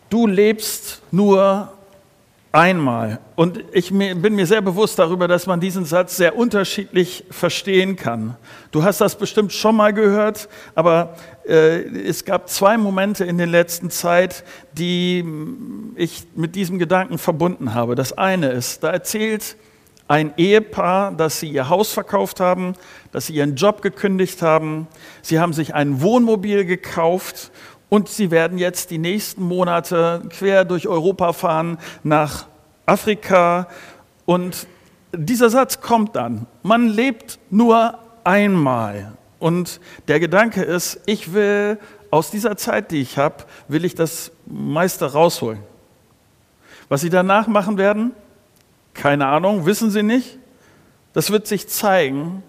Du lebst nur einmal. Und ich bin mir sehr bewusst darüber, dass man diesen Satz sehr unterschiedlich verstehen kann. Du hast das bestimmt schon mal gehört, aber es gab 2 Momente in der letzten Zeit, die ich mit diesem Gedanken verbunden habe. Das eine ist, da erzählt ein Ehepaar, dass sie ihr Haus verkauft haben, dass sie ihren Job gekündigt haben, sie haben sich ein Wohnmobil gekauft und sie werden jetzt die nächsten Monate quer durch Europa fahren nach Afrika. Und dieser Satz kommt dann, man lebt nur einmal. Und der Gedanke ist, ich will aus dieser Zeit, die ich habe, will ich das meiste rausholen. Was sie danach machen werden? Keine Ahnung, wissen sie nicht. Das wird sich zeigen.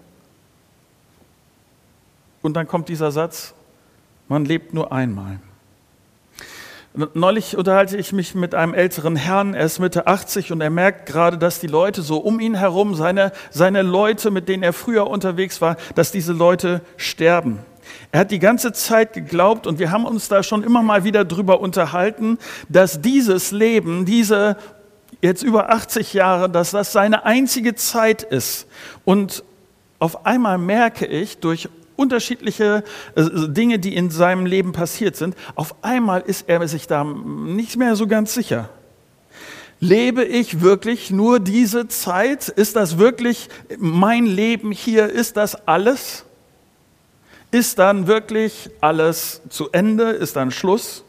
Und dann kommt dieser Satz, man lebt nur einmal. Neulich unterhalte ich mich mit einem älteren Herrn, er ist Mitte 80 und er merkt gerade, dass die Leute so um ihn herum, seine Leute, mit denen er früher unterwegs war, dass diese Leute sterben. Er hat die ganze Zeit geglaubt und wir haben uns da schon immer mal wieder drüber unterhalten, dass dieses Leben, diese jetzt über 80 Jahre, dass das seine einzige Zeit ist. Und auf einmal merke ich, durch unterschiedliche Dinge, die in seinem Leben passiert sind, auf einmal ist er sich da nicht mehr so ganz sicher. Lebe ich wirklich nur diese Zeit? Ist das wirklich mein Leben hier? Ist das alles? Ist dann wirklich alles zu Ende? Ist dann Schluss?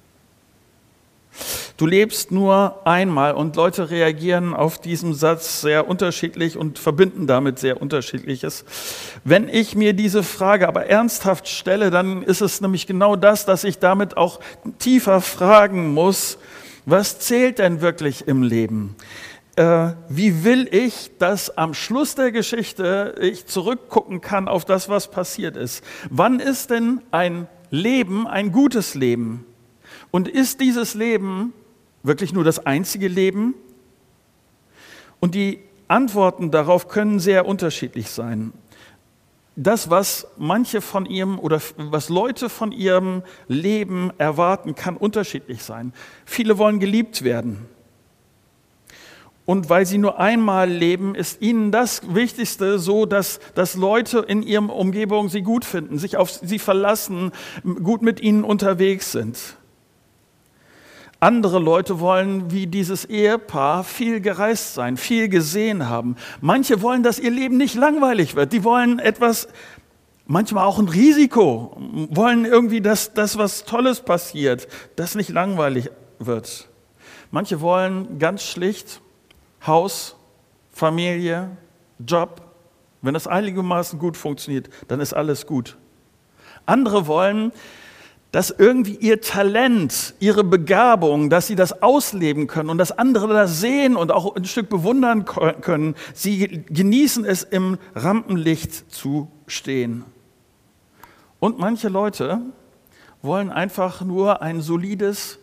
Du lebst nur einmal und Leute reagieren auf diesen Satz sehr unterschiedlich und verbinden damit sehr Unterschiedliches. Wenn ich mir diese Frage aber ernsthaft stelle, dann ist es nämlich genau das, dass ich damit auch tiefer fragen muss, was zählt denn wirklich im Leben? Wie will ich, dass am Schluss der Geschichte ich zurückgucken kann auf das, was passiert ist? Wann ist denn ein Leben ein gutes Leben? Und ist dieses Leben wirklich nur das einzige Leben? Und die Antworten darauf können sehr unterschiedlich sein. Das, was manche von ihrem oder was Leute von ihrem Leben erwarten, kann unterschiedlich sein. Viele wollen geliebt werden. Und weil sie nur einmal leben, ist ihnen das Wichtigste so, dass Leute in ihrer Umgebung sie gut finden, sich auf sie verlassen, gut mit ihnen unterwegs sind. Andere Leute wollen, wie dieses Ehepaar, viel gereist sein, viel gesehen haben. Manche wollen, dass ihr Leben nicht langweilig wird. Die wollen etwas, manchmal auch ein Risiko, wollen irgendwie, dass das, was Tolles passiert, das nicht langweilig wird. Manche wollen ganz schlicht Haus, Familie, Job. Wenn das einigermaßen gut funktioniert, dann ist alles gut. Andere wollen, dass irgendwie ihr Talent, ihre Begabung, dass sie das ausleben können und dass andere das sehen und auch ein Stück bewundern können. Sie genießen es, im Rampenlicht zu stehen. Und manche Leute wollen einfach nur ein solides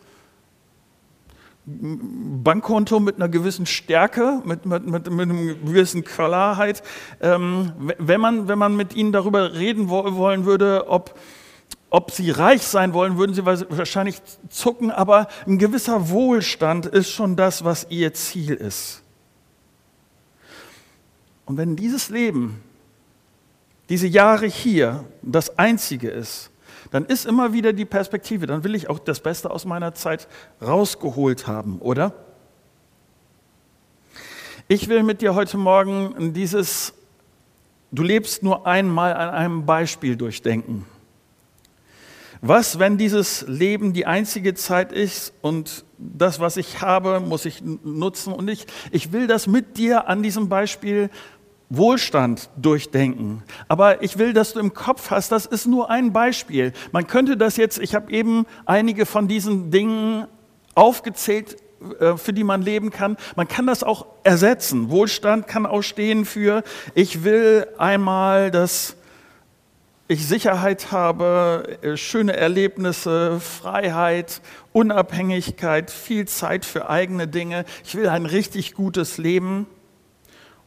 Bankkonto mit einer gewissen Stärke, mit einer gewissen Klarheit. Wenn man mit ihnen darüber reden wollen würde, ob sie reich sein wollen, würden sie wahrscheinlich zucken, aber ein gewisser Wohlstand ist schon das, was ihr Ziel ist. Und wenn dieses Leben, diese Jahre hier das Einzige ist, dann ist immer wieder die Perspektive, dann will ich auch das Beste aus meiner Zeit rausgeholt haben, oder? Ich will mit dir heute Morgen du lebst nur einmal an einem Beispiel durchdenken. Was, wenn dieses Leben die einzige Zeit ist und das, was ich habe, muss ich nutzen? Und ich will das mit dir an diesem Beispiel Wohlstand durchdenken. Aber ich will, dass du im Kopf hast, das ist nur ein Beispiel. Man könnte das jetzt, ich habe eben einige von diesen Dingen aufgezählt, für die man leben kann. Man kann das auch ersetzen. Wohlstand kann auch stehen für, ich will einmal, dass ich Sicherheit habe, schöne Erlebnisse, Freiheit, Unabhängigkeit, viel Zeit für eigene Dinge. Ich will ein richtig gutes Leben.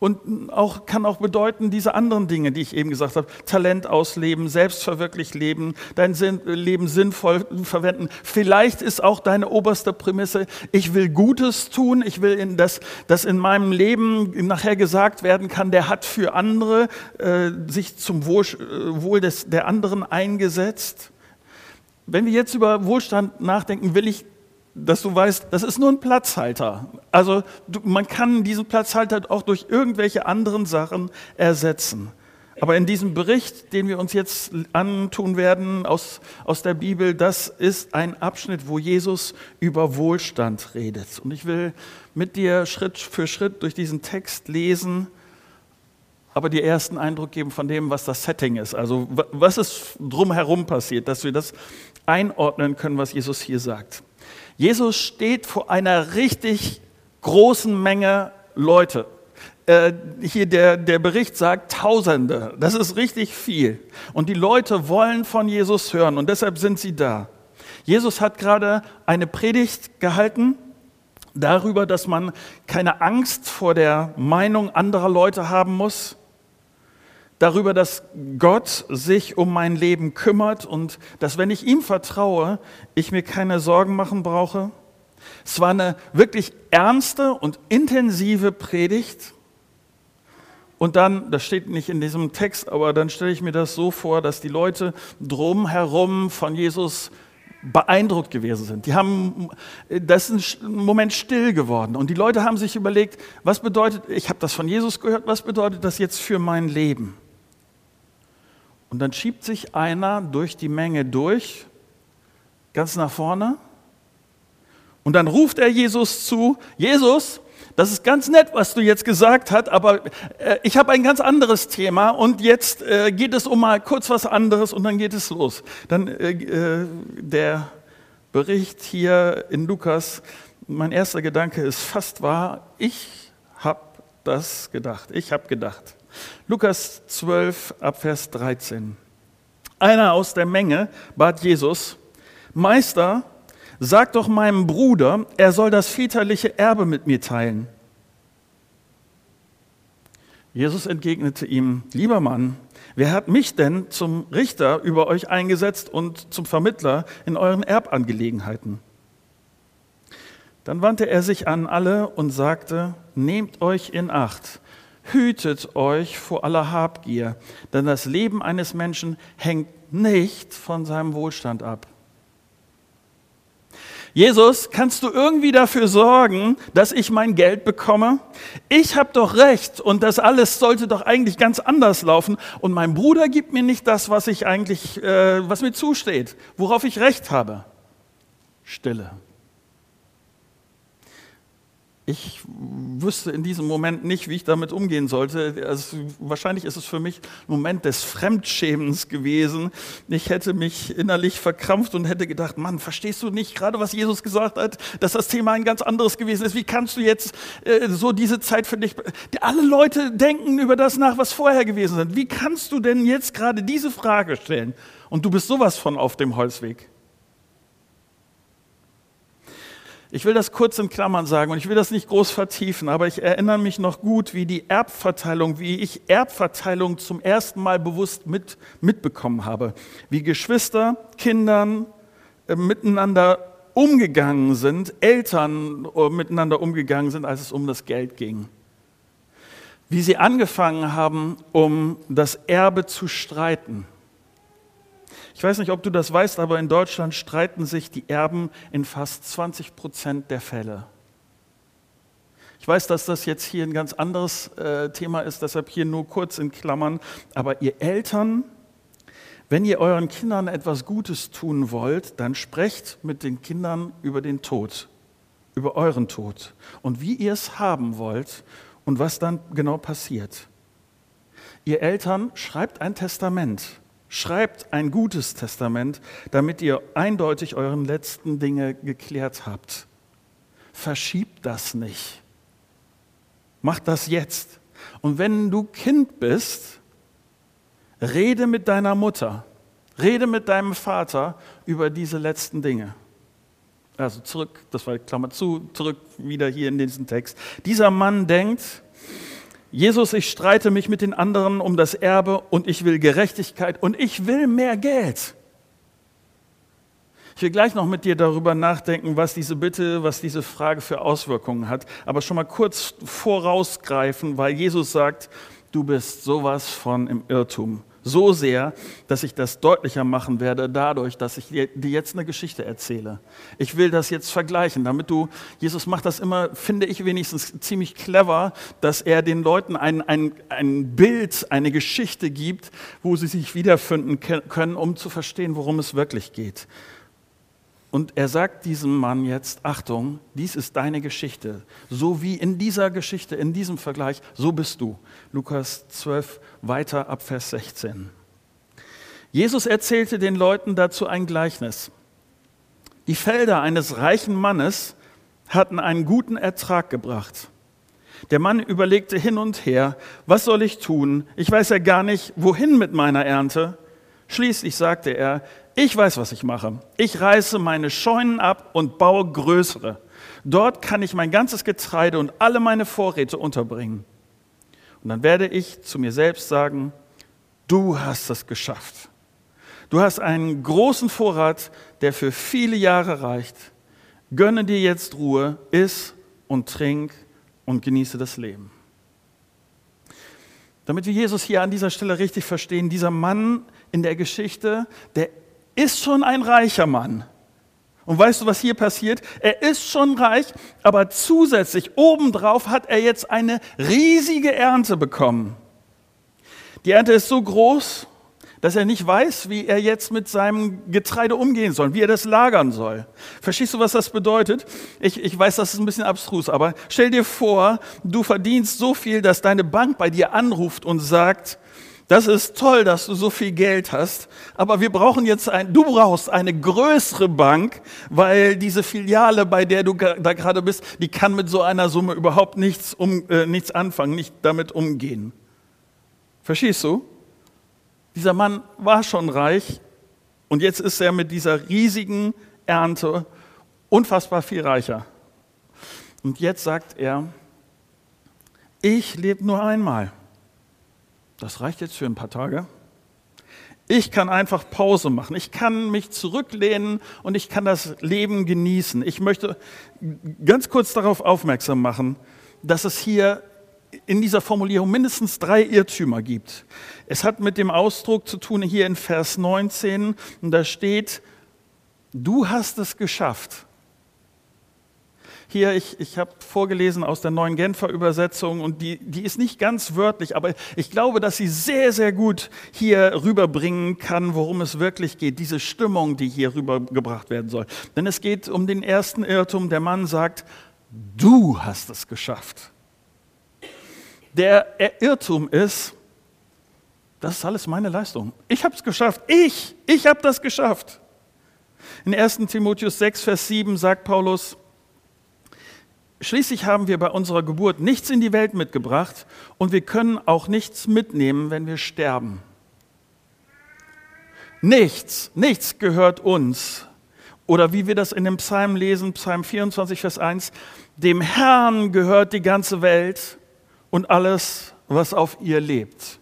Und kann auch bedeuten, diese anderen Dinge, die ich eben gesagt habe, Talent ausleben, selbstverwirklicht leben, dein Leben sinnvoll verwenden. Vielleicht ist auch deine oberste Prämisse, ich will Gutes tun, ich will, dass in meinem Leben nachher gesagt werden kann, der hat für andere sich zum Wohl der anderen eingesetzt. Wenn wir jetzt über Wohlstand nachdenken, will ich, dass du weißt, das ist nur ein Platzhalter. Also man kann diesen Platzhalter auch durch irgendwelche anderen Sachen ersetzen. Aber in diesem Bericht, den wir uns jetzt antun werden aus der Bibel, das ist ein Abschnitt, wo Jesus über Wohlstand redet. Und ich will mit dir Schritt für Schritt durch diesen Text lesen, aber dir ersten Eindruck geben von dem, was das Setting ist. Also was ist drumherum passiert, dass wir das einordnen können, was Jesus hier sagt. Jesus steht vor einer richtig großen Menge Leute. Hier der Bericht sagt Tausende. Das ist richtig viel. Und die Leute wollen von Jesus hören und deshalb sind sie da. Jesus hat gerade eine Predigt gehalten darüber, dass man keine Angst vor der Meinung anderer Leute haben muss. Darüber, dass Gott sich um mein Leben kümmert und dass, wenn ich ihm vertraue, ich mir keine Sorgen machen brauche. Es war eine wirklich ernste und intensive Predigt. Und dann, das steht nicht in diesem Text, aber dann stelle ich mir das so vor, dass die Leute drumherum von Jesus beeindruckt gewesen sind. Das ist ein Moment still geworden. Und die Leute haben sich überlegt, was bedeutet, ich habe das von Jesus gehört, was bedeutet das jetzt für mein Leben? Und dann schiebt sich einer durch die Menge durch, ganz nach vorne. Und dann ruft er Jesus zu, Jesus, das ist ganz nett, was du jetzt gesagt hast, aber ich habe ein ganz anderes Thema und jetzt geht es um mal kurz was anderes und dann geht es los. Dann der Bericht hier in Lukas, mein erster Gedanke ist fast wahr, ich habe gedacht. Lukas 12, Abvers 13. Einer aus der Menge bat Jesus, Meister, sag doch meinem Bruder, er soll das väterliche Erbe mit mir teilen. Jesus entgegnete ihm, lieber Mann, wer hat mich denn zum Richter über euch eingesetzt und zum Vermittler in euren Erbangelegenheiten? Dann wandte er sich an alle und sagte, nehmt euch in Acht. Hütet euch vor aller Habgier, denn das Leben eines Menschen hängt nicht von seinem Wohlstand ab. Jesus, kannst du irgendwie dafür sorgen, dass ich mein Geld bekomme? Ich habe doch recht und das alles sollte doch eigentlich ganz anders laufen und mein Bruder gibt mir nicht das, was mir zusteht, worauf ich Recht habe. Stille. Ich wüsste in diesem Moment nicht, wie ich damit umgehen sollte. Also, wahrscheinlich ist es für mich ein Moment des Fremdschämens gewesen. Ich hätte mich innerlich verkrampft und hätte gedacht, Mann, verstehst du nicht gerade, was Jesus gesagt hat, dass das Thema ein ganz anderes gewesen ist? Wie kannst du jetzt so diese Zeit für dich... Alle Leute denken über das nach, was vorher gewesen ist. Wie kannst du denn jetzt gerade diese Frage stellen? Und du bist sowas von auf dem Holzweg. Ich will das kurz in Klammern sagen und ich will das nicht groß vertiefen, aber ich erinnere mich noch gut, wie ich Erbverteilung zum ersten Mal bewusst mitbekommen habe. Wie Geschwister, Kindern miteinander umgegangen sind, Eltern miteinander umgegangen sind, als es um das Geld ging. Wie sie angefangen haben, um das Erbe zu streiten. Ich weiß nicht, ob du das weißt, aber in Deutschland streiten sich die Erben in fast 20% der Fälle. Ich weiß, dass das jetzt hier ein ganz anderes Thema ist, deshalb hier nur kurz in Klammern. Aber ihr Eltern, wenn ihr euren Kindern etwas Gutes tun wollt, dann sprecht mit den Kindern über den Tod, über euren Tod und wie ihr es haben wollt und was dann genau passiert. Ihr Eltern, schreibt ein Testament. Schreibt ein gutes Testament, damit ihr eindeutig euren letzten Dinge geklärt habt. Verschiebt das nicht. Macht das jetzt. Und wenn du Kind bist, rede mit deiner Mutter, rede mit deinem Vater über diese letzten Dinge. Also zurück, das war Klammer zu, zurück wieder hier in diesen Text. Dieser Mann denkt, Jesus, ich streite mich mit den anderen um das Erbe und ich will Gerechtigkeit und ich will mehr Geld. Ich will gleich noch mit dir darüber nachdenken, was diese Bitte, was diese Frage für Auswirkungen hat. Aber schon mal kurz vorausgreifen, weil Jesus sagt, du bist sowas von im Irrtum. So sehr, dass ich das deutlicher machen werde dadurch, dass ich dir jetzt eine Geschichte erzähle. Ich will das jetzt vergleichen, damit Jesus macht das immer, finde ich wenigstens ziemlich clever, dass er den Leuten ein Bild, eine Geschichte gibt, wo sie sich wiederfinden können, um zu verstehen, worum es wirklich geht. Und er sagt diesem Mann jetzt, Achtung, dies ist deine Geschichte. So wie in dieser Geschichte, in diesem Vergleich, so bist du. Lukas 12, weiter ab Vers 16. Jesus erzählte den Leuten dazu ein Gleichnis. Die Felder eines reichen Mannes hatten einen guten Ertrag gebracht. Der Mann überlegte hin und her, was soll ich tun? Ich weiß ja gar nicht, wohin mit meiner Ernte. Schließlich sagte er, ich weiß, was ich mache. Ich reiße meine Scheunen ab und baue größere. Dort kann ich mein ganzes Getreide und alle meine Vorräte unterbringen. Und dann werde ich zu mir selbst sagen, du hast es geschafft. Du hast einen großen Vorrat, der für viele Jahre reicht. Gönne dir jetzt Ruhe, iss und trink und genieße das Leben. Damit wir Jesus hier an dieser Stelle richtig verstehen, dieser Mann in der Geschichte, der ist schon ein reicher Mann. Und weißt du, was hier passiert? Er ist schon reich, aber zusätzlich obendrauf hat er jetzt eine riesige Ernte bekommen. Die Ernte ist so groß, dass er nicht weiß, wie er jetzt mit seinem Getreide umgehen soll, wie er das lagern soll. Verstehst du, was das bedeutet? Ich weiß, das ist ein bisschen abstrus, aber stell dir vor, du verdienst so viel, dass deine Bank bei dir anruft und sagt, das ist toll, dass du so viel Geld hast, aber du brauchst eine größere Bank, weil diese Filiale, bei der du da gerade bist, die kann mit so einer Summe überhaupt nichts anfangen, nicht damit umgehen. Verstehst du? Dieser Mann war schon reich und jetzt ist er mit dieser riesigen Ernte unfassbar viel reicher. Und jetzt sagt er, ich lebe nur einmal. Das reicht jetzt für ein paar Tage. Ich kann einfach Pause machen. Ich kann mich zurücklehnen und ich kann das Leben genießen. Ich möchte ganz kurz darauf aufmerksam machen, dass es hier in dieser Formulierung mindestens 3 Irrtümer gibt. Es hat mit dem Ausdruck zu tun hier in Vers 19 und da steht, du hast es geschafft. Hier, ich habe vorgelesen aus der Neuen Genfer Übersetzung und die ist nicht ganz wörtlich, aber ich glaube, dass sie sehr, sehr gut hier rüberbringen kann, worum es wirklich geht, diese Stimmung, die hier rübergebracht werden soll. Denn es geht um den ersten Irrtum, der Mann sagt, du hast es geschafft. Der Irrtum ist, das ist alles meine Leistung. Ich habe es geschafft. Ich habe das geschafft. In 1. Timotheus 6, Vers 7 sagt Paulus, schließlich haben wir bei unserer Geburt nichts in die Welt mitgebracht und wir können auch nichts mitnehmen, wenn wir sterben. Nichts gehört uns. Oder wie wir das in dem Psalm lesen, Psalm 24, Vers 1, dem Herrn gehört die ganze Welt und alles, was auf ihr lebt.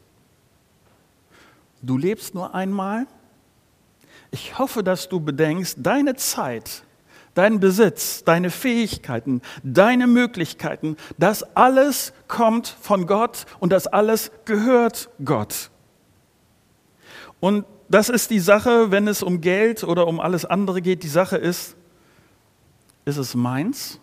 Du lebst nur einmal. Ich hoffe, dass du bedenkst, deine Zeit, dein Besitz, deine Fähigkeiten, deine Möglichkeiten, das alles kommt von Gott und das alles gehört Gott. Und das ist die Sache, wenn es um Geld oder um alles andere geht. Die Sache ist es meins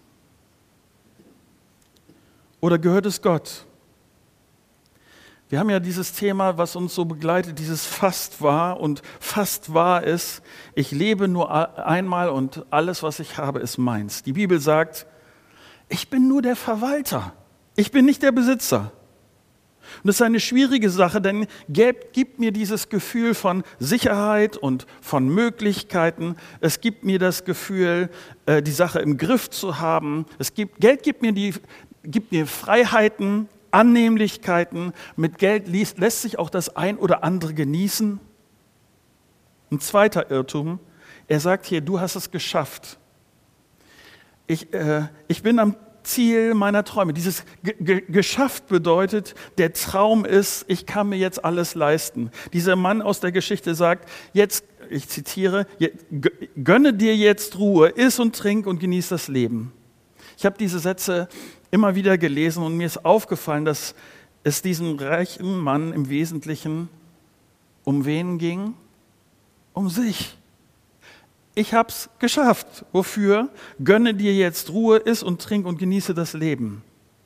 oder gehört es Gott? Wir haben ja dieses Thema, was uns so begleitet, dieses fast wahr und fast wahr ist, ich lebe nur einmal und alles, was ich habe, ist meins. Die Bibel sagt, ich bin nur der Verwalter, ich bin nicht der Besitzer. Und das ist eine schwierige Sache, denn Geld gibt mir dieses Gefühl von Sicherheit und von Möglichkeiten. Es gibt mir das Gefühl, die Sache im Griff zu haben. Geld gibt mir Freiheiten, Annehmlichkeiten. Mit Geld lässt sich auch das ein oder andere genießen. Ein zweiter Irrtum, er sagt hier, du hast es geschafft. Ich bin am Ziel meiner Träume. Dieses geschafft bedeutet, der Traum ist, ich kann mir jetzt alles leisten. Dieser Mann aus der Geschichte sagt, jetzt, ich zitiere, gönne dir jetzt Ruhe, iss und trink und genieß das Leben. Ich habe diese Sätze immer wieder gelesen und mir ist aufgefallen, dass es diesem reichen Mann im Wesentlichen um wen ging? Um sich. Ich hab's geschafft. Wofür? Gönne dir jetzt Ruhe, iss und trink und genieße das Leben.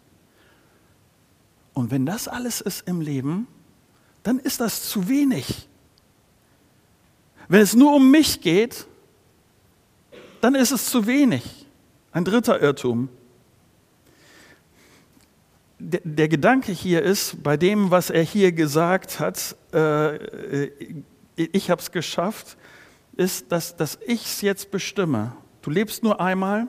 Und wenn das alles ist im Leben, dann ist das zu wenig. Wenn es nur um mich geht, dann ist es zu wenig. Ein dritter Irrtum. Der Gedanke hier ist, bei dem, was er hier gesagt hat, ich habe es geschafft, ist, dass ich es jetzt bestimme. Du lebst nur einmal.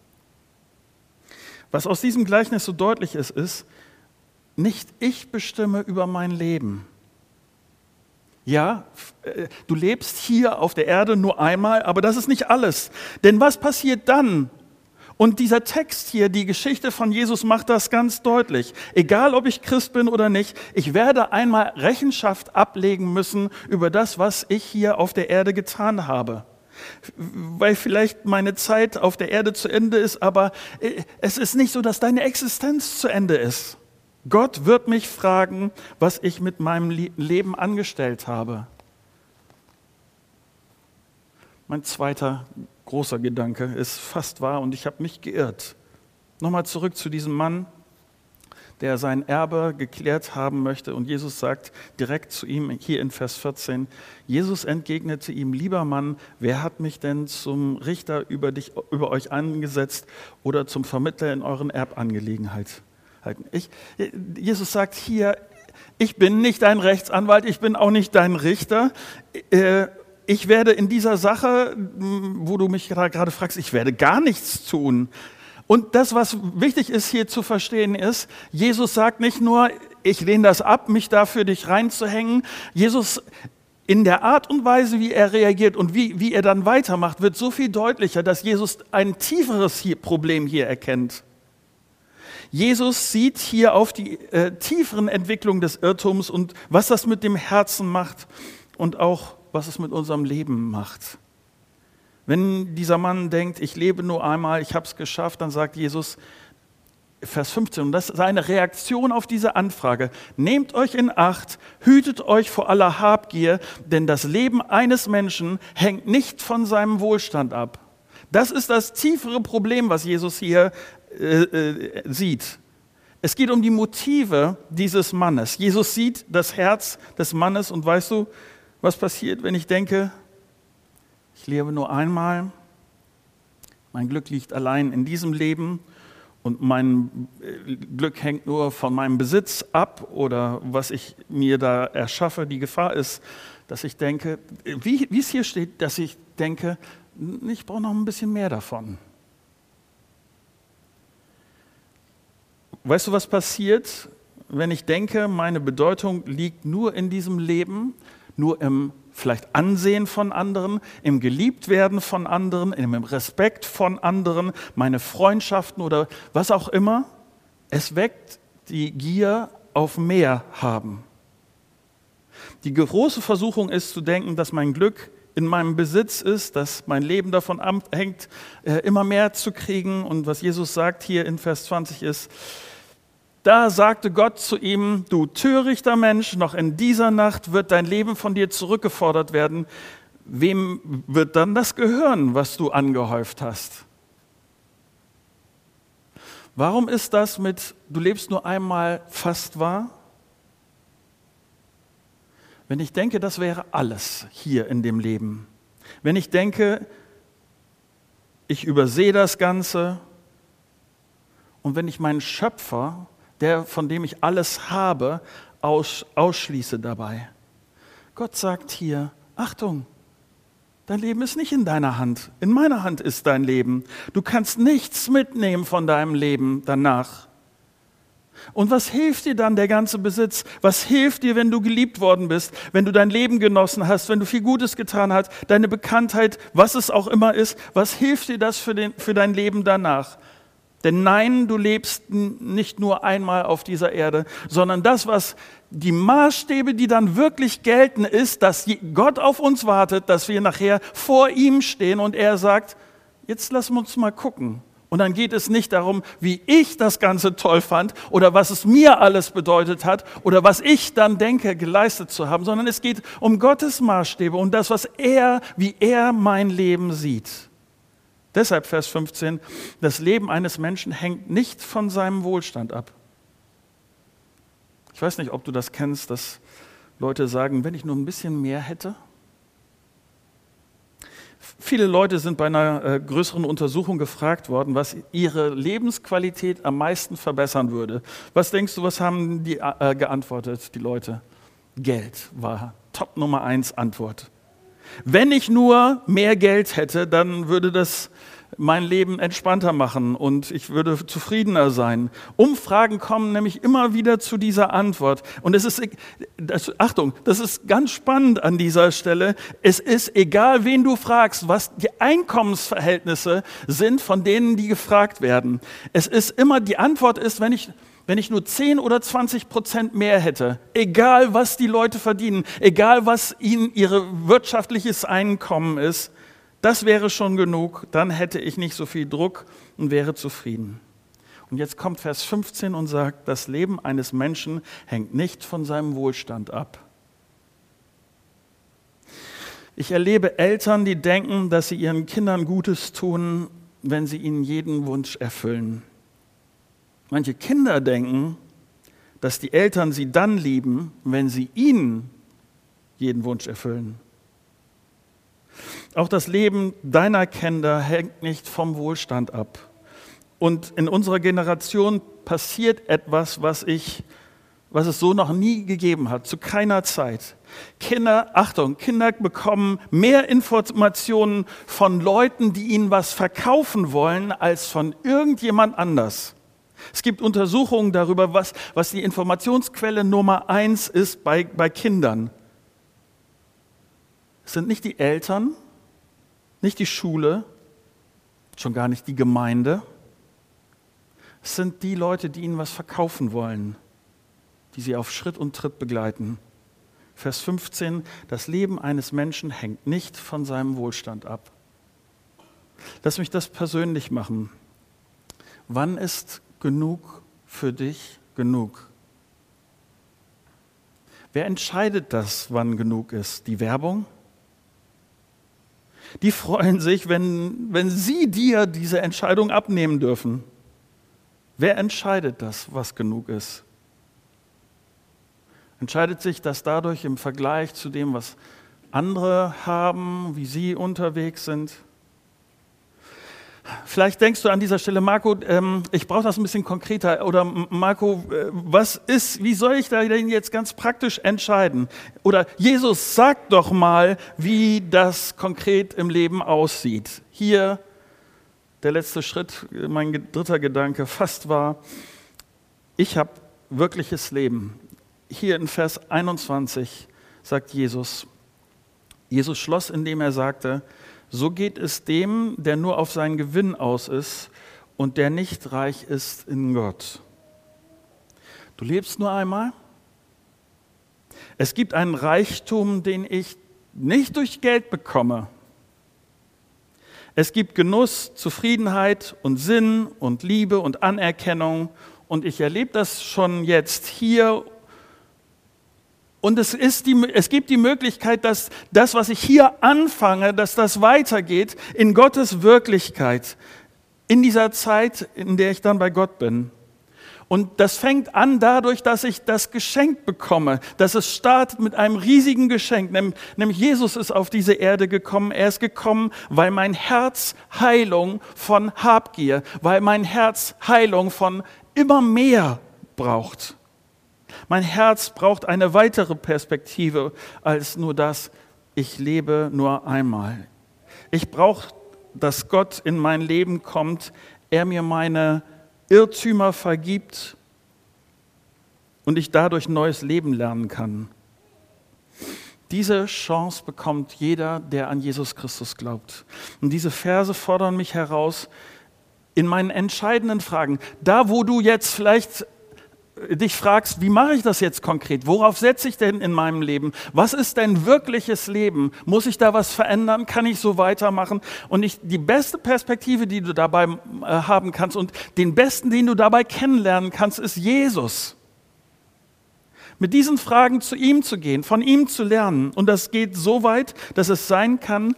Was aus diesem Gleichnis so deutlich ist, nicht ich bestimme über mein Leben. Ja, du lebst hier auf der Erde nur einmal, aber das ist nicht alles. Denn was passiert dann? Und dieser Text hier, die Geschichte von Jesus macht das ganz deutlich. Egal, ob ich Christ bin oder nicht, ich werde einmal Rechenschaft ablegen müssen über das, was ich hier auf der Erde getan habe. Weil vielleicht meine Zeit auf der Erde zu Ende ist, aber es ist nicht so, dass deine Existenz zu Ende ist. Gott wird mich fragen, was ich mit meinem Leben angestellt habe. Mein zweiter großer Gedanke ist fast wahr und ich habe mich geirrt. Nochmal zurück zu diesem Mann, der sein Erbe geklärt haben möchte. Und Jesus sagt direkt zu ihm hier in Vers 14, Jesus entgegnete ihm, lieber Mann, wer hat mich denn zum Richter über euch angesetzt oder zum Vermittler in euren Erbangelegenheiten? Jesus sagt hier, ich bin nicht dein Rechtsanwalt, ich bin auch nicht dein Richter. Ich werde in dieser Sache, wo du mich gerade fragst, ich werde gar nichts tun. Und das, was wichtig ist hier zu verstehen, ist, Jesus sagt nicht nur, ich lehne das ab, mich da für dich reinzuhängen. Jesus, in der Art und Weise, wie er reagiert und wie er dann weitermacht, wird so viel deutlicher, dass Jesus ein tieferes Problem hier erkennt. Jesus sieht hier auf die tieferen Entwicklungen des Irrtums und was das mit dem Herzen macht und auch was es mit unserem Leben macht. Wenn dieser Mann denkt, ich lebe nur einmal, ich habe es geschafft, dann sagt Jesus, Vers 15, und das ist eine Reaktion auf diese Anfrage, nehmt euch in Acht, hütet euch vor aller Habgier, denn das Leben eines Menschen hängt nicht von seinem Wohlstand ab. Das ist das tiefere Problem, was Jesus hier sieht. Es geht um die Motive dieses Mannes. Jesus sieht das Herz des Mannes und weißt du, was passiert, wenn ich denke, ich lebe nur einmal, mein Glück liegt allein in diesem Leben und mein Glück hängt nur von meinem Besitz ab oder was ich mir da erschaffe. Die Gefahr ist, dass ich denke, wie es hier steht, dass ich denke, ich brauche noch ein bisschen mehr davon. Weißt du, was passiert, wenn ich denke, meine Bedeutung liegt nur in diesem Leben, nur im vielleicht Ansehen von anderen, im Geliebtwerden von anderen, im Respekt von anderen, meine Freundschaften oder was auch immer. Es weckt die Gier auf mehr haben. Die große Versuchung ist zu denken, dass mein Glück in meinem Besitz ist, dass mein Leben davon abhängt, immer mehr zu kriegen. Und was Jesus sagt hier in Vers 20 ist, da sagte Gott zu ihm, du törichter Mensch, noch in dieser Nacht wird dein Leben von dir zurückgefordert werden. Wem wird dann das gehören, was du angehäuft hast? Warum ist das mit, du lebst nur einmal, fast wahr? Wenn ich denke, das wäre alles hier in dem Leben. Wenn ich denke, ich übersehe das Ganze und wenn ich meinen Schöpfer, der, von dem ich alles habe, ausschließe dabei. Gott sagt hier, Achtung, dein Leben ist nicht in deiner Hand, in meiner Hand ist dein Leben. Du kannst nichts mitnehmen von deinem Leben danach. Und was hilft dir dann der ganze Besitz? Was hilft dir, wenn du geliebt worden bist, wenn du dein Leben genossen hast, wenn du viel Gutes getan hast, deine Bekanntheit, was es auch immer ist, was hilft dir das für dein Leben danach? Denn nein, du lebst nicht nur einmal auf dieser Erde, sondern das, was die Maßstäbe, die dann wirklich gelten, ist, dass Gott auf uns wartet, dass wir nachher vor ihm stehen und er sagt, jetzt lassen wir uns mal gucken. Und dann geht es nicht darum, wie ich das Ganze toll fand oder was es mir alles bedeutet hat oder was ich dann denke, geleistet zu haben, sondern es geht um Gottes Maßstäbe und das, wie er mein Leben sieht. Deshalb Vers 15, das Leben eines Menschen hängt nicht von seinem Wohlstand ab. Ich weiß nicht, ob du das kennst, dass Leute sagen, wenn ich nur ein bisschen mehr hätte. Viele Leute sind bei einer größeren Untersuchung gefragt worden, was ihre Lebensqualität am meisten verbessern würde. Was denkst du, was haben die geantwortet, die Leute? Geld war Top Nummer 1 Antwort. Wenn ich nur mehr Geld hätte, dann würde das mein Leben entspannter machen und ich würde zufriedener sein. Umfragen kommen nämlich immer wieder zu dieser Antwort. Und Achtung, das ist ganz spannend an dieser Stelle. Es ist egal, wen du fragst, was die Einkommensverhältnisse sind von denen, die gefragt werden. Es ist immer, die Antwort ist, wenn ich nur 10 oder 20% mehr hätte, egal was die Leute verdienen, egal was ihnen ihr wirtschaftliches Einkommen ist, das wäre schon genug, dann hätte ich nicht so viel Druck und wäre zufrieden. Und jetzt kommt Vers 15 und sagt, das Leben eines Menschen hängt nicht von seinem Wohlstand ab. Ich erlebe Eltern, die denken, dass sie ihren Kindern Gutes tun, wenn sie ihnen jeden Wunsch erfüllen. Manche Kinder denken, dass die Eltern sie dann lieben, wenn sie ihnen jeden Wunsch erfüllen. Auch das Leben deiner Kinder hängt nicht vom Wohlstand ab. Und in unserer Generation passiert etwas, was es so noch nie gegeben hat, zu keiner Zeit. Kinder bekommen mehr Informationen von Leuten, die ihnen was verkaufen wollen, als von irgendjemand anders. Es gibt Untersuchungen darüber, was die Informationsquelle Nummer 1 ist bei Kindern. Es sind nicht die Eltern, nicht die Schule, schon gar nicht die Gemeinde. Es sind die Leute, die ihnen was verkaufen wollen, die sie auf Schritt und Tritt begleiten. Vers 15, das Leben eines Menschen hängt nicht von seinem Wohlstand ab. Lass mich das persönlich machen. Wann ist genug für dich genug? Wer entscheidet das, wann genug ist? Die Werbung? Die freuen sich, wenn sie dir diese Entscheidung abnehmen dürfen. Wer entscheidet das, was genug ist? Entscheidet sich das dadurch im Vergleich zu dem, was andere haben, wie sie unterwegs sind? Vielleicht denkst du an dieser Stelle, Marco, ich brauche das ein bisschen konkreter. Oder Marco, wie soll ich da denn jetzt ganz praktisch entscheiden? Oder Jesus, sag doch mal, wie das konkret im Leben aussieht. Hier der letzte Schritt, mein dritter Gedanke fast war, ich habe wirkliches Leben. Hier in Vers 21 sagt Jesus schloss, indem er sagte, so geht es dem, der nur auf seinen Gewinn aus ist und der nicht reich ist in Gott. Du lebst nur einmal. Es gibt einen Reichtum, den ich nicht durch Geld bekomme. Es gibt Genuss, Zufriedenheit und Sinn und Liebe und Anerkennung und ich erlebe das schon jetzt hier. Und es gibt die Möglichkeit, dass das, was ich hier anfange, dass das weitergeht in Gottes Wirklichkeit, in dieser Zeit, in der ich dann bei Gott bin. Und das fängt an dadurch, dass ich das Geschenk bekomme, dass es startet mit einem riesigen Geschenk, nämlich Jesus ist auf diese Erde gekommen. Er ist gekommen, weil mein Herz Heilung von Habgier, weil mein Herz Heilung von immer mehr braucht. Mein Herz braucht eine weitere Perspektive als nur das, ich lebe nur einmal. Ich brauche, dass Gott in mein Leben kommt, er mir meine Irrtümer vergibt und ich dadurch neues Leben lernen kann. Diese Chance bekommt jeder, der an Jesus Christus glaubt. Und diese Verse fordern mich heraus, in meinen entscheidenden Fragen, da wo du jetzt vielleicht dich fragst, wie mache ich das jetzt konkret? Worauf setze ich denn in meinem Leben? Was ist denn wirkliches Leben? Muss ich da was verändern? Kann ich so weitermachen? Und die beste Perspektive, die du dabei haben kannst und den besten, den du dabei kennenlernen kannst, ist Jesus. Mit diesen Fragen zu ihm zu gehen, von ihm zu lernen. Und das geht so weit, dass es sein kann,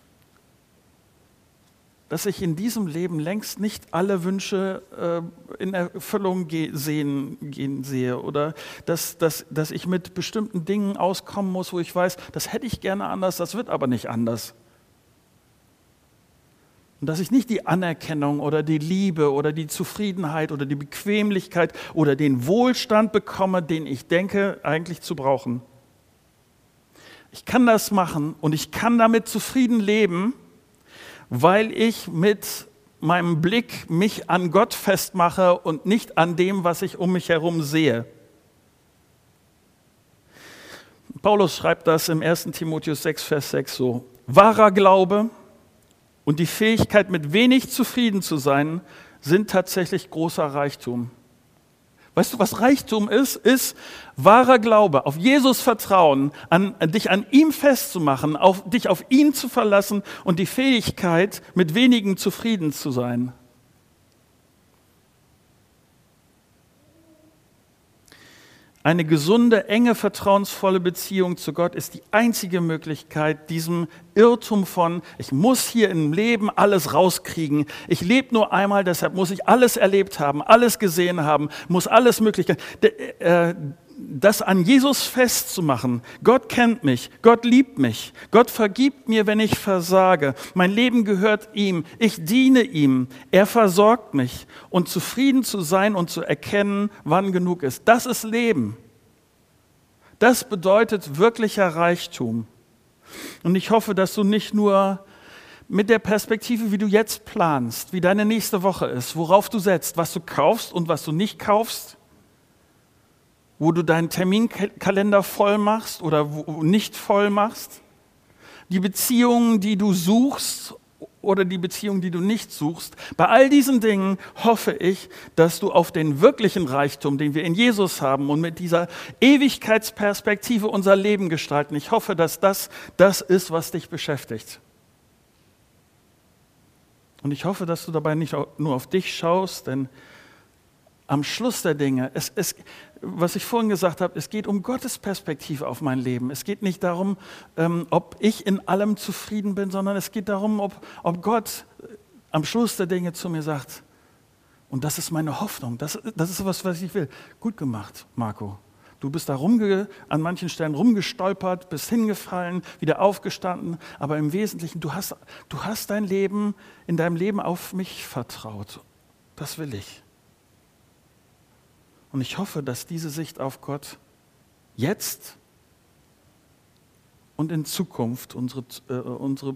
dass ich in diesem Leben längst nicht alle Wünsche in Erfüllung sehe oder dass ich mit bestimmten Dingen auskommen muss, wo ich weiß, das hätte ich gerne anders, das wird aber nicht anders. Und dass ich nicht die Anerkennung oder die Liebe oder die Zufriedenheit oder die Bequemlichkeit oder den Wohlstand bekomme, den ich denke, eigentlich zu brauchen. Ich kann das machen und ich kann damit zufrieden leben, weil ich mit meinem Blick mich an Gott festmache und nicht an dem, was ich um mich herum sehe. Paulus schreibt das im 1. Timotheus 6, Vers 6 so: Wahrer Glaube und die Fähigkeit, mit wenig zufrieden zu sein, sind tatsächlich großer Reichtum. Weißt du, was Reichtum ist? Ist wahrer Glaube, auf Jesus vertrauen, dich an ihm festzumachen, dich auf ihn zu verlassen und die Fähigkeit, mit wenigen zufrieden zu sein. Eine gesunde, enge, vertrauensvolle Beziehung zu Gott ist die einzige Möglichkeit, diesem Irrtum von, ich muss hier im Leben alles rauskriegen, ich lebe nur einmal, deshalb muss ich alles erlebt haben, alles gesehen haben, muss alles Mögliche, das an Jesus festzumachen. Gott kennt mich, Gott liebt mich, Gott vergibt mir, wenn ich versage, mein Leben gehört ihm, ich diene ihm, er versorgt mich und zufrieden zu sein und zu erkennen, wann genug ist. Das ist Leben. Das bedeutet wirklicher Reichtum. Und ich hoffe, dass du nicht nur mit der Perspektive, wie du jetzt planst, wie deine nächste Woche ist, worauf du setzt, was du kaufst und was du nicht kaufst, wo du deinen Terminkalender voll machst oder nicht voll machst, die Beziehungen, die du suchst oder die Beziehungen, die du nicht suchst. Bei all diesen Dingen hoffe ich, dass du auf den wirklichen Reichtum, den wir in Jesus haben und mit dieser Ewigkeitsperspektive unser Leben gestalten, ich hoffe, dass das ist, was dich beschäftigt. Und ich hoffe, dass du dabei nicht nur auf dich schaust, denn am Schluss der Dinge, was ich vorhin gesagt habe, es geht um Gottes Perspektive auf mein Leben. Es geht nicht darum, ob ich in allem zufrieden bin, sondern es geht darum, ob Gott am Schluss der Dinge zu mir sagt, und das ist meine Hoffnung, das ist was ich will. Gut gemacht, Marco. Du bist da an manchen Stellen rumgestolpert, bist hingefallen, wieder aufgestanden, aber im Wesentlichen, du hast in deinem Leben auf mich vertraut. Das will ich. Und ich hoffe, dass diese Sicht auf Gott jetzt und in Zukunft unsere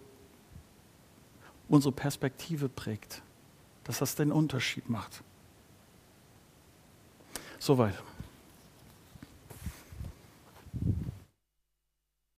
Perspektive prägt, dass das den Unterschied macht. Soweit.